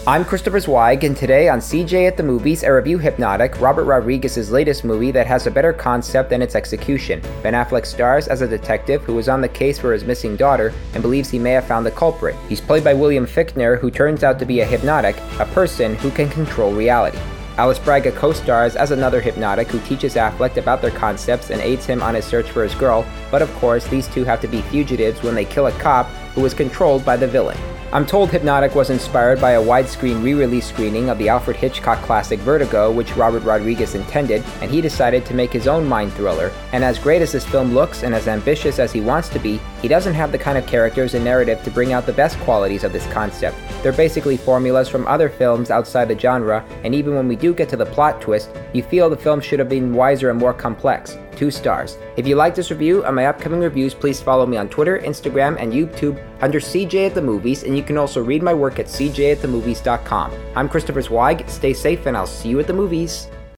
I'm Christopher Zweig, and today on CJ at the Movies, I review Hypnotic, Robert Rodriguez's latest movie that has a better concept than its execution. Ben Affleck stars as a detective who is on the case for his missing daughter and believes he may have found the culprit. He's played by William Fichtner, who turns out to be a hypnotic, a person who can control reality. Alice Braga co-stars as another hypnotic who teaches Affleck about their concepts and aids him on his search for his girl, but of course these two have to be fugitives when they kill a cop who is controlled by the villain. I'm told Hypnotic was inspired by a widescreen re-release screening of the Alfred Hitchcock classic Vertigo, which Robert Rodriguez intended, and he decided to make his own mind thriller. And as great as this film looks and as ambitious as he wants to be, he doesn't have the kind of characters and narrative to bring out the best qualities of this concept. They're basically formulas from other films outside the genre, and even when we do get to the plot twist, you feel the film should have been wiser and more complex. 2 stars. If you like this review and my upcoming reviews, please follow me on Twitter, Instagram, and YouTube under CJ at the Movies, and you can also read my work at cjatthemovies.com. I'm Christopher Zweig, stay safe, and I'll see you at the movies.